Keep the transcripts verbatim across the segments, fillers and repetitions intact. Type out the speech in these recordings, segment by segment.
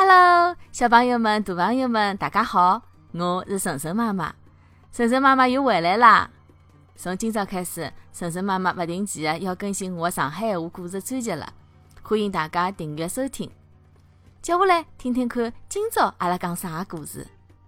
Hello， 小朋友们、大朋友们，大家好，我是晨晨妈妈。晨晨妈妈又回来啦！从今朝开始，晨晨妈妈不定期的要更新我的上海话故事专辑了，欢迎大家订阅收听。接下来听听看，今朝阿拉讲啥故事？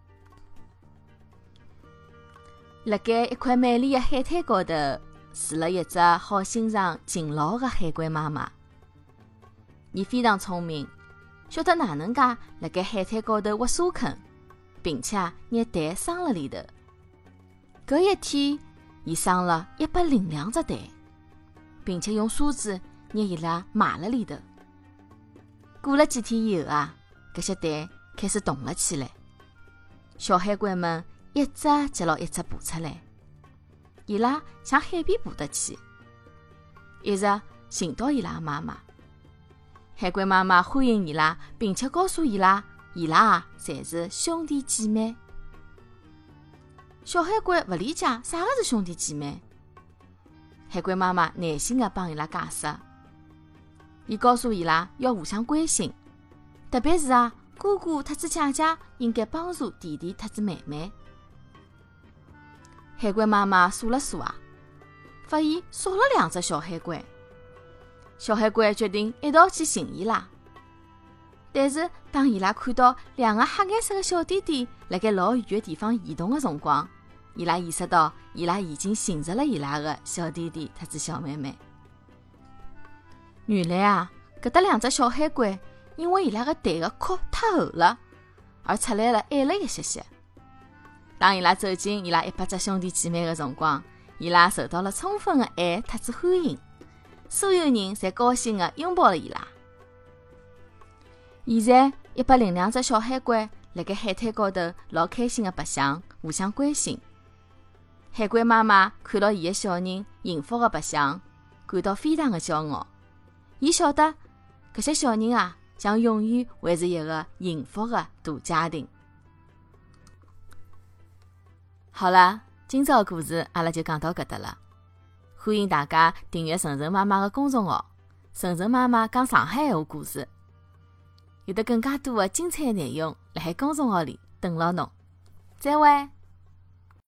辣盖一块美丽的海滩高头，住了一只好心肠、勤劳的海龟妈妈。伊非常聪明，晓得哪能介辣盖海滩高头挖沙坑，并且拿蛋生了里头。搿一天，伊生了一百零两只蛋，并且用沙子拿伊拉埋了里头。过了几天以后啊，搿些蛋开始动了起来，小海龟们一只接牢一只爬出来，伊拉向海边爬得去，一直寻到伊拉妈妈。海龟妈妈欢迎伊拉，并且告诉伊拉，伊拉啊侪是兄弟姐妹。小海龟勿理解啥个是兄弟姐妹，海龟妈妈耐心地帮伊拉解释。伊告诉伊拉要互相关心，特别是啊哥哥特子姐姐应该帮助弟弟特子妹妹。海龟妈妈数了数啊，发现少了两只小海龟。小海龟决定一道去寻伊拉，但是当伊拉看到两个黑颜色的小点点辣盖老远的地方移动的辰光，伊拉意识到伊拉已经寻着了伊拉的小弟弟特子小妹妹。原来啊，搿搭两只小海龟因为伊拉的蛋的壳太厚了，而出来了矮了一些些。当伊拉走进伊拉一百只兄弟姐妹的辰光，伊拉受到了充分的爱特子欢迎，所有人侪高兴地拥抱了伊拉。现在一百零两只小海龟辣盖海滩高头老开心地白相，互相关心。海龟妈妈看到伊的小人幸福地白相，感到非常的骄傲。伊晓得搿些小人啊，将永远会是一个幸福的大家庭。好了，今朝的故事阿拉就讲到搿搭了。欢迎大家订阅晨晨妈妈的公众号“晨晨妈妈讲上海话故事”，有得更加多的精彩内容辣海公众号里等牢侬。再会。